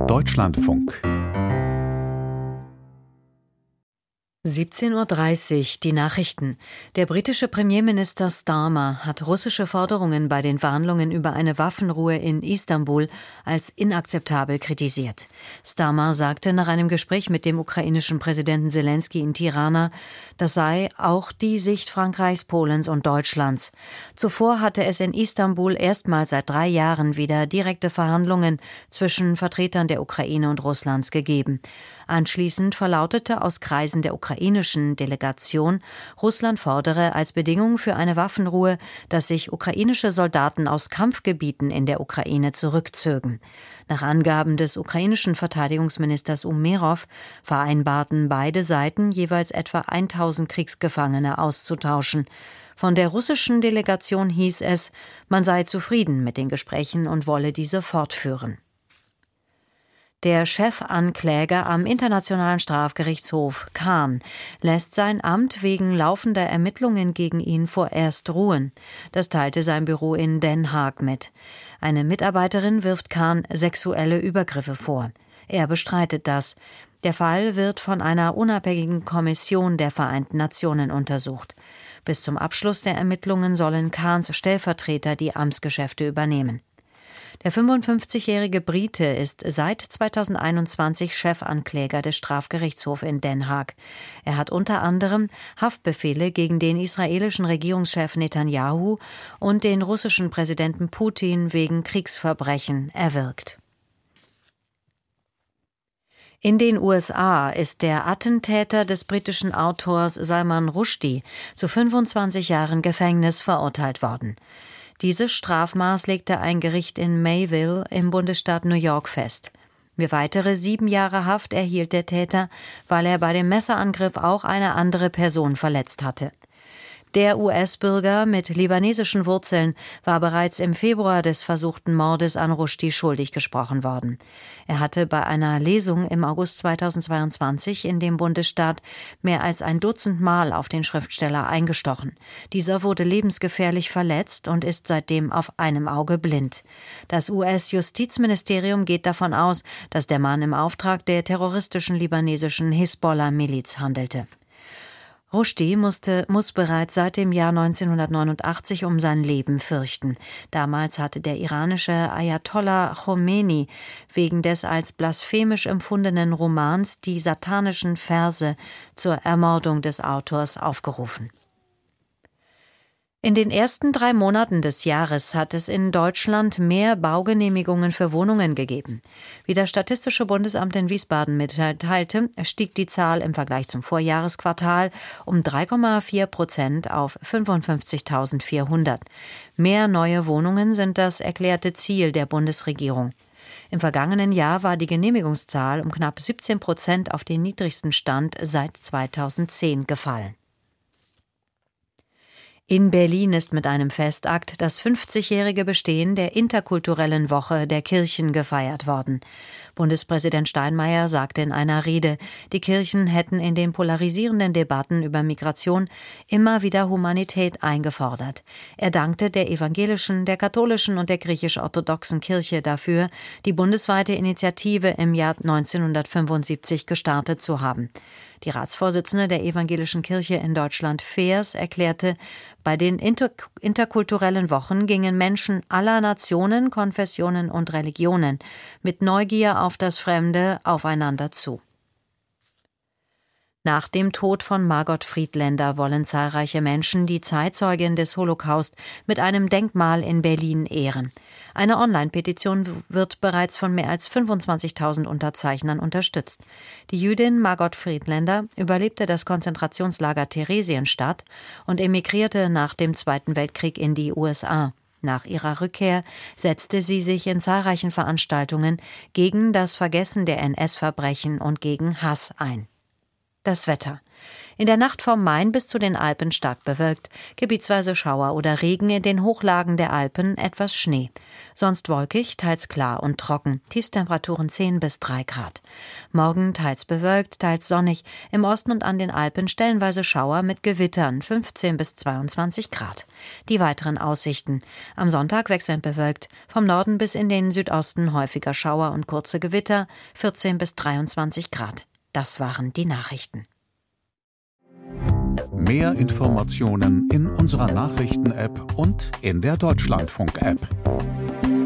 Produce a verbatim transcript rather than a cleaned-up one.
Deutschlandfunk. siebzehn Uhr dreißig, die Nachrichten. Der britische Premierminister Starmer hat russische Forderungen bei den Verhandlungen über eine Waffenruhe in Istanbul als inakzeptabel kritisiert. Starmer sagte nach einem Gespräch mit dem ukrainischen Präsidenten Selenskyj in Tirana, das sei auch die Sicht Frankreichs, Polens und Deutschlands. Zuvor hatte es in Istanbul erstmals seit drei Jahren wieder direkte Verhandlungen zwischen Vertretern der Ukraine und Russlands gegeben. Anschließend verlautete aus Kreisen der ukrainischen Delegation, Russland fordere als Bedingung für eine Waffenruhe, dass sich ukrainische Soldaten aus Kampfgebieten in der Ukraine zurückzögen. Nach Angaben des ukrainischen Verteidigungsministers Umerov vereinbarten beide Seiten jeweils etwa tausend Kriegsgefangene auszutauschen. Von der russischen Delegation hieß es, man sei zufrieden mit den Gesprächen und wolle diese fortführen. Der Chefankläger am Internationalen Strafgerichtshof, Khan, lässt sein Amt wegen laufender Ermittlungen gegen ihn vorerst ruhen. Das teilte sein Büro in Den Haag mit. Eine Mitarbeiterin wirft Khan sexuelle Übergriffe vor. Er bestreitet das. Der Fall wird von einer unabhängigen Kommission der Vereinten Nationen untersucht. Bis zum Abschluss der Ermittlungen sollen Khans Stellvertreter die Amtsgeschäfte übernehmen. Der fünfundfünfzigjährige Brite ist seit zweitausendeinundzwanzig Chefankläger des Strafgerichtshofs in Den Haag. Er hat unter anderem Haftbefehle gegen den israelischen Regierungschef Netanyahu und den russischen Präsidenten Putin wegen Kriegsverbrechen erwirkt. In den U S A ist der Attentäter des britischen Autors Salman Rushdie zu fünfundzwanzig Jahren Gefängnis verurteilt worden. Dieses Strafmaß legte ein Gericht in Mayville im Bundesstaat New York fest. Für weitere sieben Jahre Haft erhielt der Täter, weil er bei dem Messerangriff auch eine andere Person verletzt hatte. Der U S-Bürger mit libanesischen Wurzeln war bereits im Februar des versuchten Mordes an Rushdie schuldig gesprochen worden. Er hatte bei einer Lesung im August zweitausendzweiundzwanzig in dem Bundesstaat mehr als ein Dutzend Mal auf den Schriftsteller eingestochen. Dieser wurde lebensgefährlich verletzt und ist seitdem auf einem Auge blind. Das U S-Justizministerium geht davon aus, dass der Mann im Auftrag der terroristischen libanesischen Hisbollah-Miliz handelte. Rushdie musste, muss bereits seit dem Jahr neunzehnhundertneunundachtzig um sein Leben fürchten. Damals hatte der iranische Ayatollah Khomeini wegen des als blasphemisch empfundenen Romans die satanischen Verse zur Ermordung des Autors aufgerufen. In den ersten drei Monaten des Jahres hat es in Deutschland mehr Baugenehmigungen für Wohnungen gegeben. Wie das Statistische Bundesamt in Wiesbaden mitteilte, stieg die Zahl im Vergleich zum Vorjahresquartal um drei Komma vier Prozent auf fünfundfünfzigtausendvierhundert. Mehr neue Wohnungen sind das erklärte Ziel der Bundesregierung. Im vergangenen Jahr war die Genehmigungszahl um knapp siebzehn Prozent auf den niedrigsten Stand seit zweitausendzehn gefallen. In Berlin ist mit einem Festakt das fünfzigjährige Bestehen der interkulturellen Woche der Kirchen gefeiert worden. Bundespräsident Steinmeier sagte in einer Rede, die Kirchen hätten in den polarisierenden Debatten über Migration immer wieder Humanität eingefordert. Er dankte der evangelischen, der katholischen und der griechisch-orthodoxen Kirche dafür, die bundesweite Initiative im Jahr neunzehnhundertfünfundsiebzig gestartet zu haben. Die Ratsvorsitzende der Evangelischen Kirche in Deutschland, Feers, erklärte, bei den inter- interkulturellen Wochen gingen Menschen aller Nationen, Konfessionen und Religionen mit Neugier auf das Fremde aufeinander zu. Nach dem Tod von Margot Friedländer wollen zahlreiche Menschen die Zeitzeugin des Holocaust mit einem Denkmal in Berlin ehren. Eine Online-Petition wird bereits von mehr als fünfundzwanzigtausend Unterzeichnern unterstützt. Die Jüdin Margot Friedländer überlebte das Konzentrationslager Theresienstadt und emigrierte nach dem Zweiten Weltkrieg in die U S A. Nach ihrer Rückkehr setzte sie sich in zahlreichen Veranstaltungen gegen das Vergessen der N S-Verbrechen und gegen Hass ein. Das Wetter. In der Nacht vom Main bis zu den Alpen stark bewölkt, gebietsweise Schauer oder Regen, in den Hochlagen der Alpen etwas Schnee. Sonst wolkig, teils klar und trocken, Tiefstemperaturen zehn bis drei Grad. Morgen teils bewölkt, teils sonnig, im Osten und an den Alpen stellenweise Schauer mit Gewittern, fünfzehn bis zweiundzwanzig Grad. Die weiteren Aussichten: Am Sonntag wechselnd bewölkt, vom Norden bis in den Südosten häufiger Schauer und kurze Gewitter, vierzehn bis dreiundzwanzig Grad. Das waren die Nachrichten. Mehr Informationen in unserer Nachrichten-App und in der Deutschlandfunk-App.